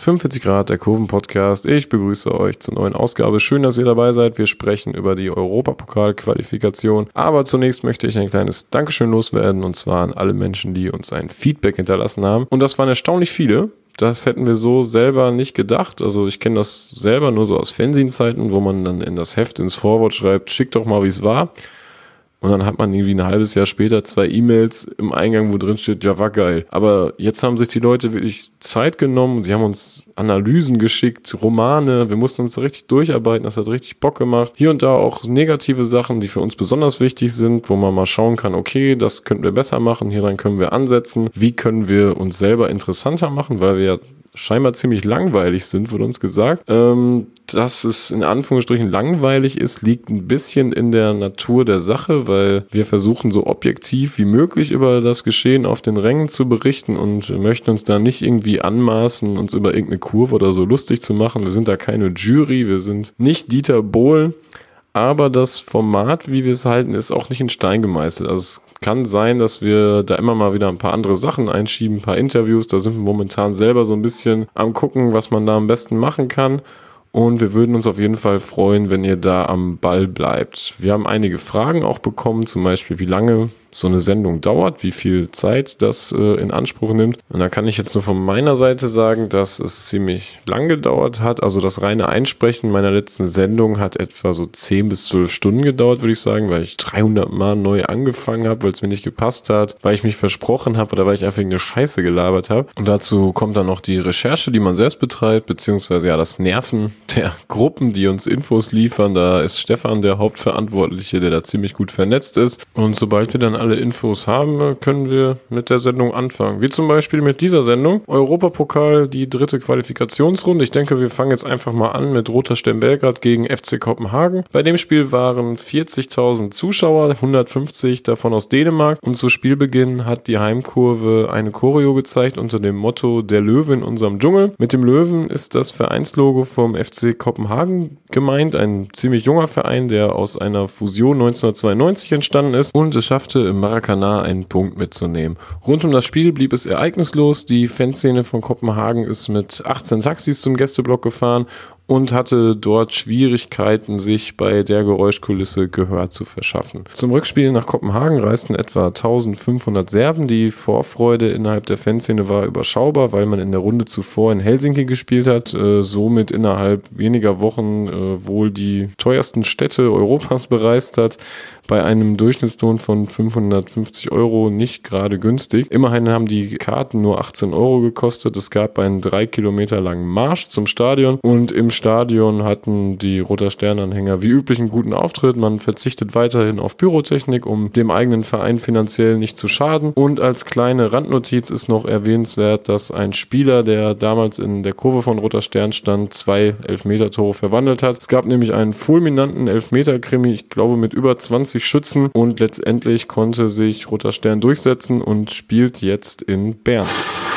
45 Grad, der Kurven-Podcast. Ich begrüße euch zur neuen Ausgabe. Schön, dass ihr dabei seid. Wir sprechen über die Europapokal-Qualifikation. Aber zunächst möchte ich ein kleines Dankeschön loswerden, und zwar an alle Menschen, die uns ein Feedback hinterlassen haben. Und das waren erstaunlich viele. Das hätten wir so selber nicht gedacht. Also ich kenne das selber nur so aus Fanzine-Zeiten, wo man dann in das Heft ins Vorwort schreibt, schickt doch mal, wie es war. Und dann hat man irgendwie ein halbes Jahr später 2 E-Mails im Eingang, wo drin steht, ja, war geil. Aber jetzt haben sich die Leute wirklich Zeit genommen. Sie haben uns Analysen geschickt, Romane. Wir mussten uns da richtig durcharbeiten. Das hat richtig Bock gemacht. Hier und da auch negative Sachen, die für uns besonders wichtig sind, wo man mal schauen kann, okay, das könnten wir besser machen. Hier dann können wir ansetzen. Wie können wir uns selber interessanter machen, weil wir ja scheinbar ziemlich langweilig sind, wurde uns gesagt. Dass es in Anführungsstrichen langweilig ist, liegt ein bisschen in der Natur der Sache, weil wir versuchen so objektiv wie möglich über das Geschehen auf den Rängen zu berichten und möchten uns da nicht irgendwie anmaßen, uns über irgendeine Kurve oder so lustig zu machen. Wir sind da keine Jury, wir sind nicht Dieter Bohlen. Aber das Format, wie wir es halten, ist auch nicht in Stein gemeißelt. Also es kann sein, dass wir da immer mal wieder ein paar andere Sachen einschieben, ein paar Interviews. Da sind wir momentan selber so ein bisschen am gucken, was man da am besten machen kann. Und wir würden uns auf jeden Fall freuen, wenn ihr da am Ball bleibt. Wir haben einige Fragen auch bekommen, zum Beispiel, wie lange so eine Sendung dauert, wie viel Zeit das in Anspruch nimmt. Und da kann ich jetzt nur von meiner Seite sagen, dass es ziemlich lang gedauert hat. Also das reine Einsprechen meiner letzten Sendung hat etwa so 10 bis 12 Stunden gedauert, würde ich sagen, weil ich 300 Mal neu angefangen habe, weil es mir nicht gepasst hat, weil ich mich versprochen habe oder weil ich einfach eine Scheiße gelabert habe. Und dazu kommt dann noch die Recherche, die man selbst betreibt, beziehungsweise ja das Nerven der Gruppen, die uns Infos liefern. Da ist Stefan der Hauptverantwortliche, der da ziemlich gut vernetzt ist. Und sobald wir dann alle Infos haben, können wir mit der Sendung anfangen. Wie zum Beispiel mit dieser Sendung. Europapokal, die 3. Qualifikationsrunde. Ich denke, wir fangen jetzt einfach mal an mit Roter Stern Belgrad gegen FC Kopenhagen. Bei dem Spiel waren 40.000 Zuschauer, 150 davon aus Dänemark. Und zu Spielbeginn hat die Heimkurve eine Choreo gezeigt unter dem Motto Der Löwe in unserem Dschungel. Mit dem Löwen ist das Vereinslogo vom FC Kopenhagen gemeint. Ein ziemlich junger Verein, der aus einer Fusion 1992 entstanden ist und es schaffte im Maracanã einen Punkt mitzunehmen. Rund um das Spiel blieb es ereignislos. Die Fanszene von Kopenhagen ist mit 18 Taxis zum Gästeblock gefahren und hatte dort Schwierigkeiten, sich bei der Geräuschkulisse Gehör zu verschaffen. Zum Rückspiel nach Kopenhagen reisten etwa 1500 Serben. Die Vorfreude innerhalb der Fanszene war überschaubar, weil man in der Runde zuvor in Helsinki gespielt hat, somit innerhalb weniger Wochen wohl die teuersten Städte Europas bereist hat. Bei einem Durchschnittslohn von 550 € nicht gerade günstig. Immerhin haben die Karten nur 18 € gekostet. Es gab einen 3 Kilometer langen Marsch zum Stadion und im Stadion hatten die Roter Stern-Anhänger wie üblich einen guten Auftritt. Man verzichtet weiterhin auf Pyrotechnik, um dem eigenen Verein finanziell nicht zu schaden. Und als kleine Randnotiz ist noch erwähnenswert, dass ein Spieler, der damals in der Kurve von Roter Stern stand, 2 Elfmeter-Tore verwandelt hat. Es gab nämlich einen fulminanten Elfmeter-Krimi, ich glaube mit über 20 Schützen, und letztendlich konnte sich Roter Stern durchsetzen und spielt jetzt in Bern.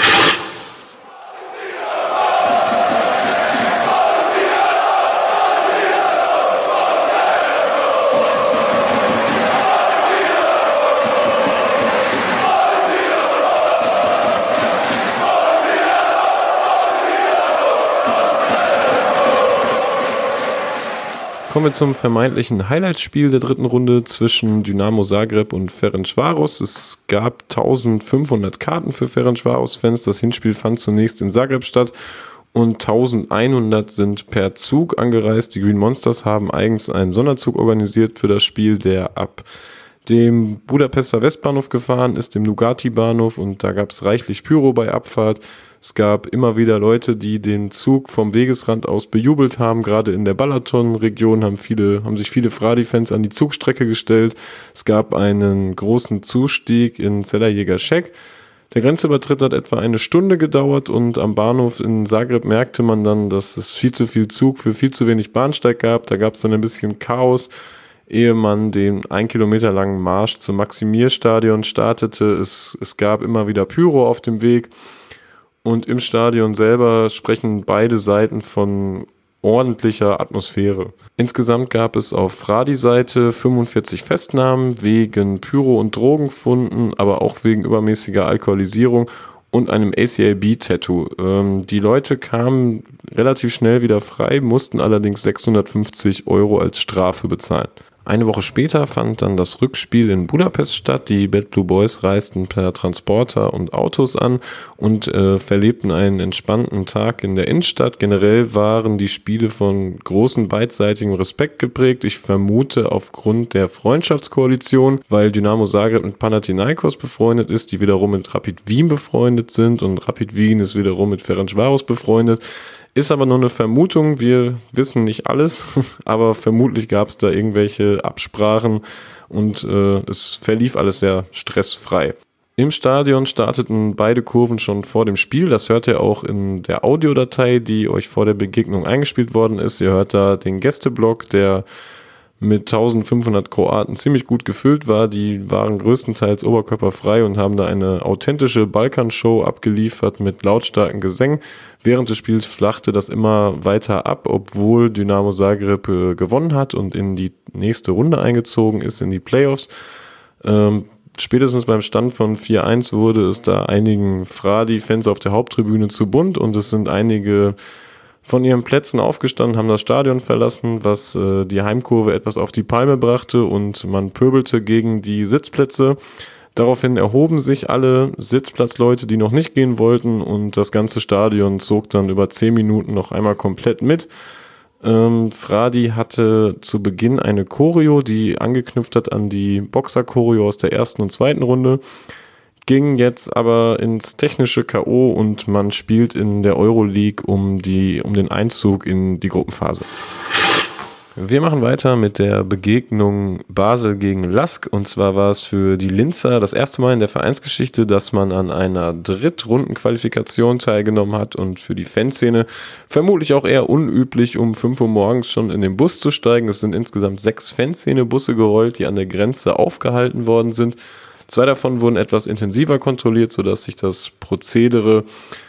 Kommen wir zum vermeintlichen Highlight-Spiel der 3. Runde zwischen Dynamo Zagreb und Ferencváros. Es gab 1500 Karten für Ferencváros-Fans. Das Hinspiel fand zunächst in Zagreb statt und 1100 sind per Zug angereist. Die Green Monsters haben eigens einen Sonderzug organisiert für das Spiel, der ab dem Budapester Westbahnhof gefahren ist, dem Nugati-Bahnhof, und da gab es reichlich Pyro bei Abfahrt. Es gab immer wieder Leute, die den Zug vom Wegesrand aus bejubelt haben. Gerade in der Balaton-Region haben sich viele Fradi-Fans an die Zugstrecke gestellt. Es gab einen großen Zustieg in Celerjéger-Szeg. Der Grenzübertritt hat etwa eine Stunde gedauert und am Bahnhof in Zagreb merkte man dann, dass es viel zu viel Zug für viel zu wenig Bahnsteig gab. Da gab es dann ein bisschen Chaos, ehe man den 1 Kilometer langen Marsch zum Maximierstadion startete. Es gab immer wieder Pyro auf dem Weg. Und im Stadion selber sprechen beide Seiten von ordentlicher Atmosphäre. Insgesamt gab es auf Fradi-Seite 45 Festnahmen wegen Pyro- und Drogenfunden, aber auch wegen übermäßiger Alkoholisierung und einem ACAB-Tattoo. Die Leute kamen relativ schnell wieder frei, mussten allerdings 650 € als Strafe bezahlen. Eine Woche später fand dann das Rückspiel in Budapest statt. Die Bad Blue Boys reisten per Transporter und Autos an und verlebten einen entspannten Tag in der Innenstadt. Generell waren die Spiele von großem beidseitigem Respekt geprägt. Ich vermute aufgrund der Freundschaftskoalition, weil Dynamo Zagreb mit Panathinaikos befreundet ist, die wiederum mit Rapid Wien befreundet sind und Rapid Wien ist wiederum mit Ferencvaros befreundet. Ist aber nur eine Vermutung, wir wissen nicht alles, aber vermutlich gab es da irgendwelche Absprachen und es verlief alles sehr stressfrei. Im Stadion starteten beide Kurven schon vor dem Spiel, das hört ihr auch in der Audiodatei, die euch vor der Begegnung eingespielt worden ist. Ihr hört da den Gästeblock, der mit 1500 Kroaten ziemlich gut gefüllt war. Die waren größtenteils oberkörperfrei und haben da eine authentische Balkanshow abgeliefert mit lautstarken Gesängen. Während des Spiels flachte das immer weiter ab, obwohl Dynamo Zagreb gewonnen hat und in die nächste Runde eingezogen ist, in die Playoffs. Spätestens beim Stand von 4-1 wurde es da einigen Fradi-Fans auf der Haupttribüne zu bunt und es sind einige von ihren Plätzen aufgestanden, haben das Stadion verlassen, was die Heimkurve etwas auf die Palme brachte und man pöbelte gegen die Sitzplätze. Daraufhin erhoben sich alle Sitzplatzleute, die noch nicht gehen wollten und das ganze Stadion zog dann über 10 Minuten noch einmal komplett mit. Fradi hatte zu Beginn eine Choreo, die angeknüpft hat an die Boxer-Choreo aus der ersten und zweiten Runde. Ging jetzt aber ins technische K.O. und man spielt in der Euroleague um den Einzug in die Gruppenphase. Wir machen weiter mit der Begegnung Basel gegen Lask und zwar war es für die Linzer das erste Mal in der Vereinsgeschichte, dass man an einer Drittrundenqualifikation teilgenommen hat und für die Fanszene vermutlich auch eher unüblich, um 5 Uhr morgens schon in den Bus zu steigen. Es sind insgesamt 6 Fanszene-Busse gerollt, die an der Grenze aufgehalten worden sind. 2 davon wurden etwas intensiver kontrolliert, sodass sich das Prozedere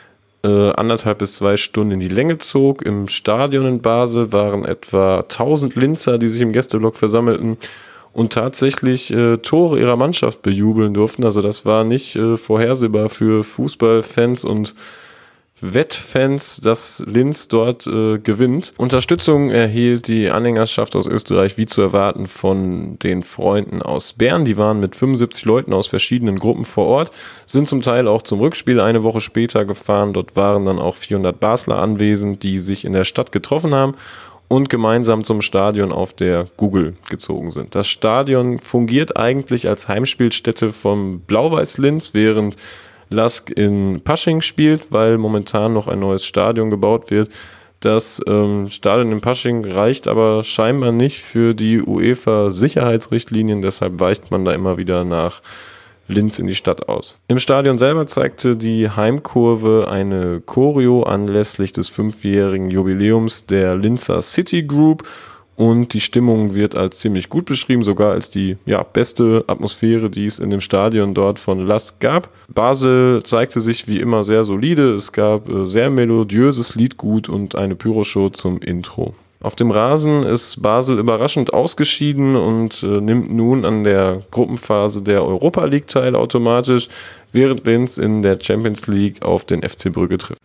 1,5 bis 2 Stunden in die Länge zog. Im Stadion in Basel waren etwa 1000 Linzer, die sich im Gästeblock versammelten und tatsächlich Tore ihrer Mannschaft bejubeln durften. Also das war nicht vorhersehbar für Fußballfans und Wettfans, dass Linz dort gewinnt. Unterstützung erhielt die Anhängerschaft aus Österreich wie zu erwarten von den Freunden aus Bern. Die waren mit 75 Leuten aus verschiedenen Gruppen vor Ort, sind zum Teil auch zum Rückspiel eine Woche später gefahren. Dort waren dann auch 400 Basler anwesend, die sich in der Stadt getroffen haben und gemeinsam zum Stadion auf der Google gezogen sind. Das Stadion fungiert eigentlich als Heimspielstätte vom Blau-Weiß Linz, während Lask in Pasching spielt, weil momentan noch ein neues Stadion gebaut wird. Das Stadion in Pasching reicht aber scheinbar nicht für die UEFA-Sicherheitsrichtlinien, deshalb weicht man da immer wieder nach Linz in die Stadt aus. Im Stadion selber zeigte die Heimkurve eine Choreo anlässlich des 5-jährigen Jubiläums der Linzer City Group. Und die Stimmung wird als ziemlich gut beschrieben, sogar als die beste Atmosphäre, die es in dem Stadion dort von Lask gab. Basel zeigte sich wie immer sehr solide. Es gab sehr melodiöses Liedgut und eine Pyroshow zum Intro. Auf dem Rasen ist Basel überraschend ausgeschieden und nimmt nun an der Gruppenphase der Europa League teil automatisch, während Linz in der Champions League auf den FC Brügge trifft.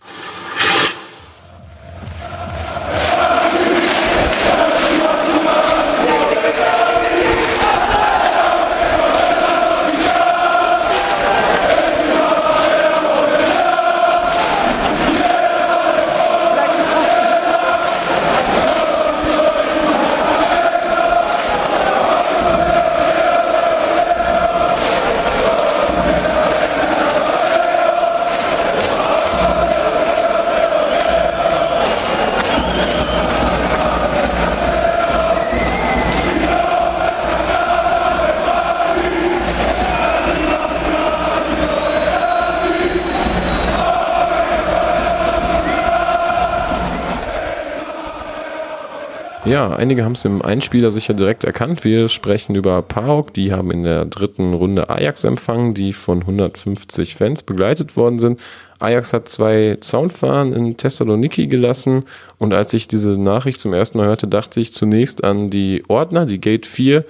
Ja, einige haben es im Einspieler sicher direkt erkannt. Wir sprechen über PAOK. Die haben in der 3. Runde Ajax empfangen, die von 150 Fans begleitet worden sind. Ajax hat 2 Zaunfahnen in Thessaloniki gelassen und als ich diese Nachricht zum ersten Mal hörte, dachte ich zunächst an die Ordner, die Gate 4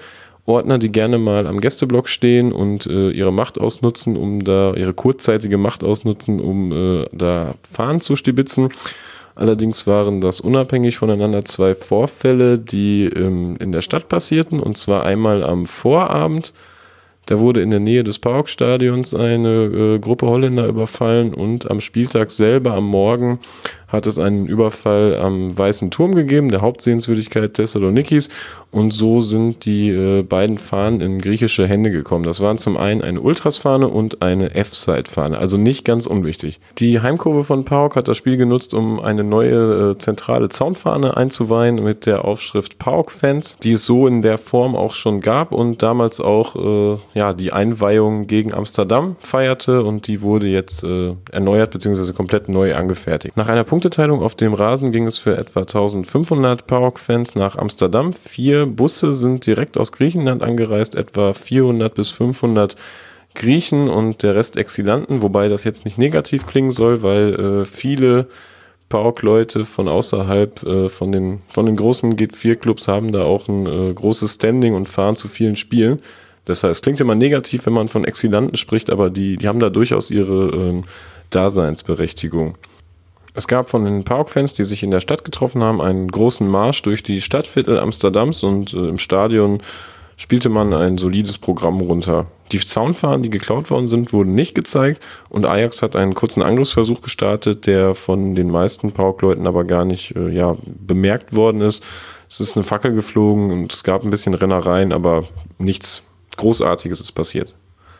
Ordner, die gerne mal am Gästeblock stehen und ihre Macht ausnutzen, ihre kurzzeitige Macht ausnutzen, um da Fahnen zu stibitzen. Allerdings waren das unabhängig voneinander 2 Vorfälle, die in der Stadt passierten, und zwar einmal am Vorabend. Da wurde in der Nähe des PAOK-Stadions eine Gruppe Holländer überfallen, und am Spieltag selber, am Morgen, hat es einen Überfall am Weißen Turm gegeben, der Hauptsehenswürdigkeit Thessalonikis, und so sind die beiden Fahnen in griechische Hände gekommen. Das waren zum einen eine Ultras-Fahne und eine F-Side-Fahne, also nicht ganz unwichtig. Die Heimkurve von PAOK hat das Spiel genutzt, um eine neue zentrale Zaunfahne einzuweihen mit der Aufschrift PAOK-Fans, die es so in der Form auch schon gab und damals auch die Einweihung gegen Amsterdam feierte, und die wurde jetzt erneuert bzw. komplett neu angefertigt. Nach einer Punkteteilung auf dem Rasen ging es für etwa 1500 PAOK-Fans nach Amsterdam. 4 Busse sind direkt aus Griechenland angereist, etwa 400 bis 500 Griechen und der Rest Exilanten, wobei das jetzt nicht negativ klingen soll, weil viele PAOK-Leute von außerhalb von den großen G4-Clubs haben da auch ein großes Standing und fahren zu vielen Spielen. Das heißt, es klingt immer negativ, wenn man von Exilanten spricht, aber die haben da durchaus ihre Daseinsberechtigung. Es gab von den PAOK-Fans, die sich in der Stadt getroffen haben, einen großen Marsch durch die Stadtviertel Amsterdams, und im Stadion spielte man ein solides Programm runter. Die Zaunfahnen, die geklaut worden sind, wurden nicht gezeigt, und Ajax hat einen kurzen Angriffsversuch gestartet, der von den meisten PAOK-Leuten aber gar nicht bemerkt worden ist. Es ist eine Fackel geflogen und es gab ein bisschen Rennereien, aber nichts Großartiges ist passiert.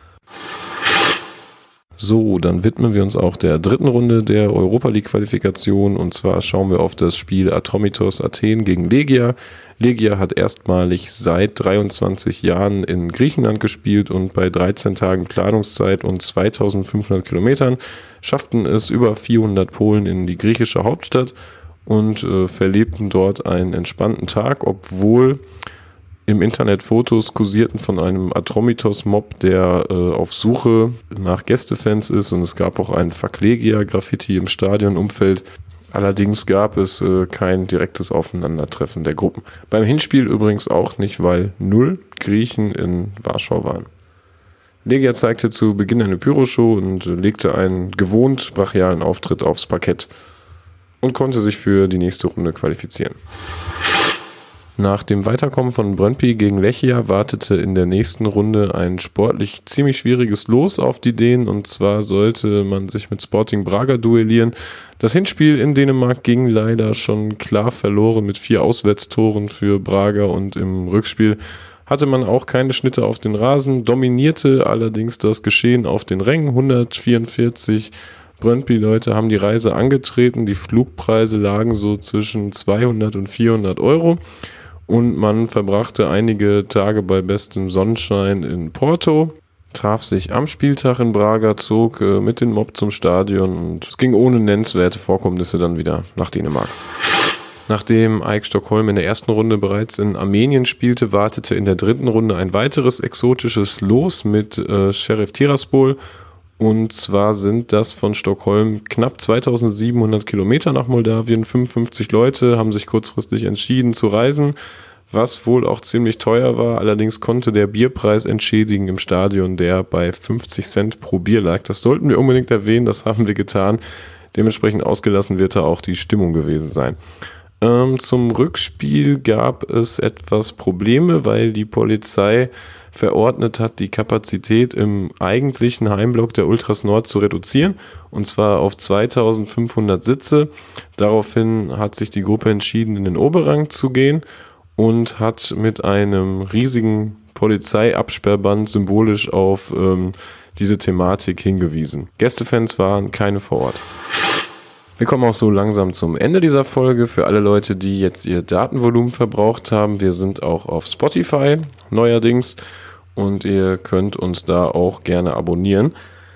So, dann widmen wir uns auch der dritten Runde der Europa-League-Qualifikation, und zwar schauen wir auf das Spiel Atromitos Athen gegen Legia. Legia hat erstmalig seit 23 Jahren in Griechenland gespielt, und bei 13 Tagen Planungszeit und 2500 Kilometern schafften es über 400 Polen in die griechische Hauptstadt und verlebten dort einen entspannten Tag, obwohl im Internet Fotos kursierten von einem Atromitos-Mob, der auf Suche nach Gästefans ist, und es gab auch ein Fuck Legia-Graffiti im Stadionumfeld. Allerdings gab es kein direktes Aufeinandertreffen der Gruppen. Beim Hinspiel übrigens auch nicht, weil 0 Griechen in Warschau waren. Legia zeigte zu Beginn eine Pyroshow und legte einen gewohnt brachialen Auftritt aufs Parkett und konnte sich für die nächste Runde qualifizieren. Nach dem Weiterkommen von Brøndby gegen Lechia wartete in der nächsten Runde ein sportlich ziemlich schwieriges Los auf die Dänen, und zwar sollte man sich mit Sporting Braga duellieren. Das Hinspiel in Dänemark ging leider schon klar verloren mit 4 Auswärtstoren für Braga, und im Rückspiel hatte man auch keine Schnitte auf den Rasen, dominierte allerdings das Geschehen auf den Rängen. 144 Brøndby-Leute haben die Reise angetreten, die Flugpreise lagen so zwischen 200 und 400 Euro. Und man verbrachte einige Tage bei bestem Sonnenschein in Porto, traf sich am Spieltag in Braga, zog mit dem Mob zum Stadion, und es ging ohne nennenswerte Vorkommnisse dann wieder nach Dänemark. Nachdem AEK Stockholm in der ersten Runde bereits in Armenien spielte, wartete in der dritten Runde ein weiteres exotisches Los mit Sheriff Tiraspol. Und zwar sind das von Stockholm knapp 2700 Kilometer nach Moldawien. 55 Leute haben sich kurzfristig entschieden zu reisen, was wohl auch ziemlich teuer war. Allerdings konnte der Bierpreis entschädigen im Stadion, der bei 50 Cent pro Bier lag. Das sollten wir unbedingt erwähnen, das haben wir getan. Dementsprechend ausgelassen wird da auch die Stimmung gewesen sein. Zum Rückspiel gab es etwas Probleme, weil die Polizei verordnet hat, die Kapazität im eigentlichen Heimblock der Ultras Nord zu reduzieren, und zwar auf 2500 Sitze. Daraufhin hat sich die Gruppe entschieden, in den Oberrang zu gehen und hat mit einem riesigen Polizeiabsperrband symbolisch auf diese Thematik hingewiesen. Gästefans waren keine vor Ort. Wir kommen auch so langsam zum Ende dieser Folge. Für alle Leute, die jetzt ihr Datenvolumen verbraucht haben, wir sind auch auf Spotify neuerdings, und ihr könnt uns da auch gerne abonnieren.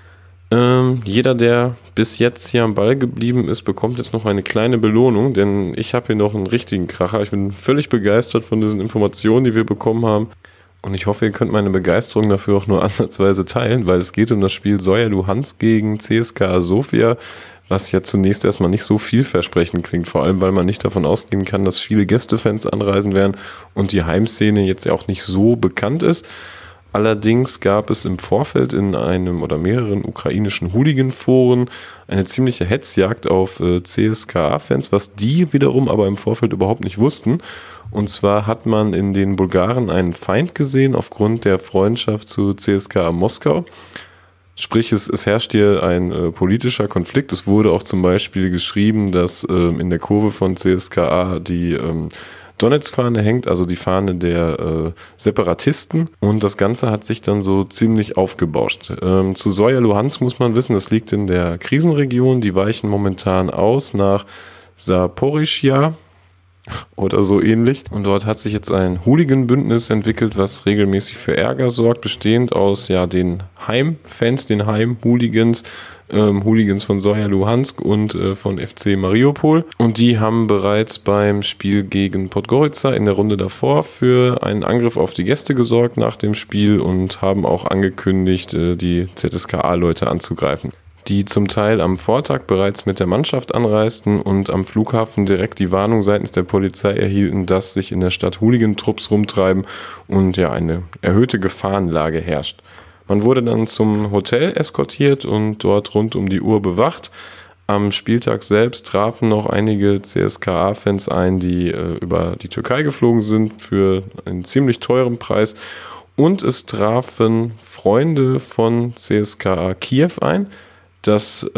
Jeder, der bis jetzt hier am Ball geblieben ist, bekommt jetzt noch eine kleine Belohnung, denn ich habe hier noch einen richtigen Kracher. Ich bin völlig begeistert von diesen Informationen, die wir bekommen haben, und ich hoffe, ihr könnt meine Begeisterung dafür auch nur ansatzweise teilen, weil es geht um das Spiel Soyerlu Hans gegen CSKA Sofia. was ja zunächst erstmal nicht so vielversprechend klingt, vor allem weil man nicht davon ausgehen kann, dass viele Gästefans anreisen werden und die Heimszene jetzt ja auch nicht so bekannt ist. Allerdings gab es im Vorfeld in einem oder mehreren ukrainischen Hooligan-Foren eine ziemliche Hetzjagd auf CSKA-Fans, was die wiederum aber im Vorfeld überhaupt nicht wussten. Und zwar hat man in den Bulgaren einen Feind gesehen aufgrund der Freundschaft zu CSKA Moskau. Sprich, es herrscht hier ein politischer Konflikt. Es wurde auch zum Beispiel geschrieben, dass in der Kurve von CSKA die Donetsk-Fahne hängt, also die Fahne der Separatisten, und das Ganze hat sich dann so ziemlich aufgebauscht. Zu Zoja Luhansk muss man wissen, das liegt in der Krisenregion, die weichen momentan aus nach Saporischschja oder so ähnlich, und dort hat sich jetzt ein Hooligan-Bündnis entwickelt, was regelmäßig für Ärger sorgt, bestehend aus den Heimfans, den Heim-Hooligans, Hooligans von Zoja Luhansk und von FC Mariupol. Und die haben bereits beim Spiel gegen Podgorica in der Runde davor für einen Angriff auf die Gäste gesorgt nach dem Spiel und haben auch angekündigt, die ZSKA-Leute anzugreifen, die zum Teil am Vortag bereits mit der Mannschaft anreisten und am Flughafen direkt die Warnung seitens der Polizei erhielten, dass sich in der Stadt Hooligan-Trupps rumtreiben und ja eine erhöhte Gefahrenlage herrscht. Man wurde dann zum Hotel eskortiert und dort rund um die Uhr bewacht. Am Spieltag selbst trafen noch einige CSKA-Fans ein, die über die Türkei geflogen sind für einen ziemlich teuren Preis. Und es trafen Freunde von CSKA Kiew ein. Das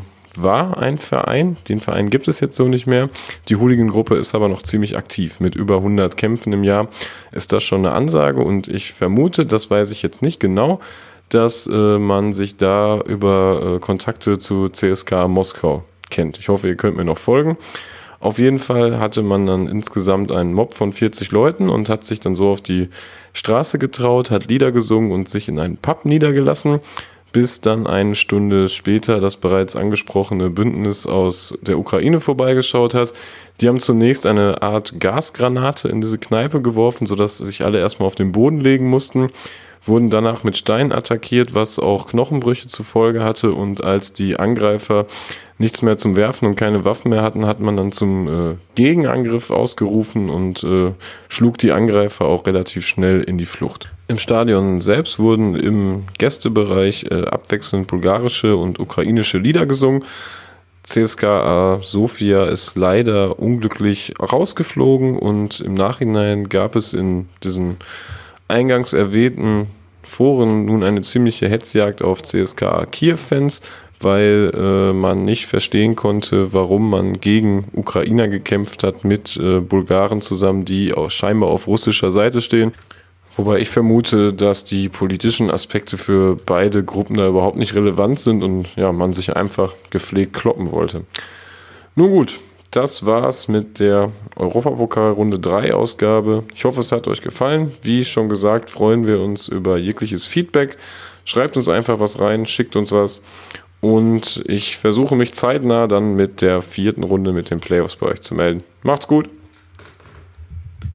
war ein Verein, den Verein gibt es jetzt so nicht mehr. Die Hooligan-Gruppe ist aber noch ziemlich aktiv. Mit über 100 Kämpfen im Jahr ist das schon eine Ansage, und ich vermute, das weiß ich jetzt nicht genau, dass man sich da über Kontakte zu CSKA Moskau kennt. Ich hoffe, ihr könnt mir noch folgen. Auf jeden Fall hatte man dann insgesamt einen Mob von 40 Leuten und hat sich dann so auf die Straße getraut, hat Lieder gesungen und sich in einen Pub niedergelassen, bis dann eine Stunde später das bereits angesprochene Bündnis aus der Ukraine vorbeigeschaut hat. Die haben zunächst eine Art Gasgranate in diese Kneipe geworfen, sodass sich alle erstmal auf den Boden legen mussten, wurden danach mit Steinen attackiert, was auch Knochenbrüche zur Folge hatte, und als die Angreifer nichts mehr zum Werfen und keine Waffen mehr hatten, hat man dann zum Gegenangriff ausgerufen und schlug die Angreifer auch relativ schnell in die Flucht. Im Stadion selbst wurden im Gästebereich abwechselnd bulgarische und ukrainische Lieder gesungen. CSKA Sofia ist leider unglücklich rausgeflogen, und im Nachhinein gab es in diesen eingangs erwähnten Foren nun eine ziemliche Hetzjagd auf CSKA Kiew-Fans, weil man nicht verstehen konnte, warum man gegen Ukrainer gekämpft hat mit Bulgaren zusammen, die auch scheinbar auf russischer Seite stehen. Wobei ich vermute, dass die politischen Aspekte für beide Gruppen da überhaupt nicht relevant sind und ja, man sich einfach gepflegt kloppen wollte. Nun gut, das war's mit der Europapokal-Runde 3 Ausgabe. Ich hoffe, es hat euch gefallen. Wie schon gesagt, freuen wir uns über jegliches Feedback. Schreibt uns einfach was rein, schickt uns was. Und ich versuche mich zeitnah dann mit der 4. Runde mit den Playoffs bei euch zu melden. Macht's gut!